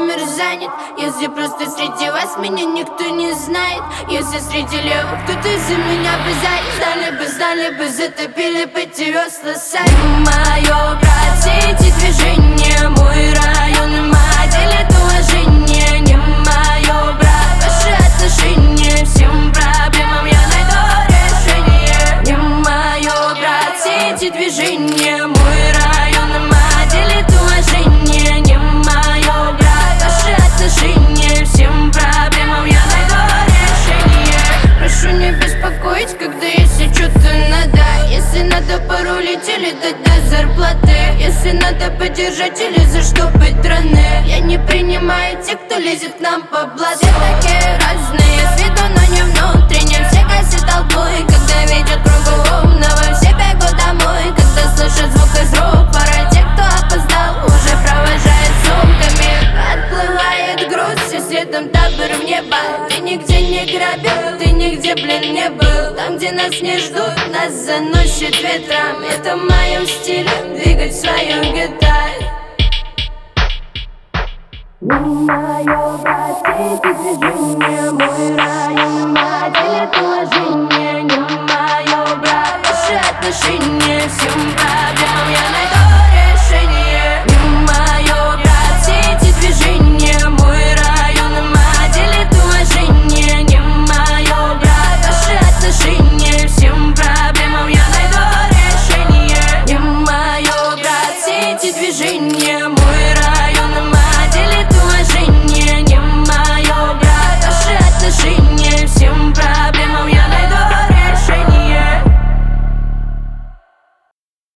номер занят. Если просто среди вас меня никто не знает, если среди левых кто-то за меня бы знали бы, затопили бы эти весла сами. Мое, брат, все эти движения, мой район и мать делят уважение. Не мое, брат, ваши отношения, всем проблемам я найду решение. Не мое, брат, все эти движения, мой район и мать делят уважение. Не мое, брат, ваши отношения, всем проблемам я найду решение. Прошу не беспокоить, когда если что-то надо. Если надо порулить или дать до зарплаты, если надо поддержать или за что быть раны. Я не принимаю тех, кто лезет к нам по блату. Все такие разные, с виду, но не внутренне. Все гасят толпой, когда видят кругу умного. Все бегут домой, когда слышат звук из рук. Пора тех, кто опоздал, уже провожает сумками. Отплывает груз, все следом табор в небо. Ты нигде не грабил, ты нигде, блин, не был. Там, где нас не ждут, нас заносит ветром. Это в моем стиле, двигать свою гитару. Не мое, брат, все эти движения, мой район, мать делят уважение. Не мое, брат, наши отношения, всем проблемам я найду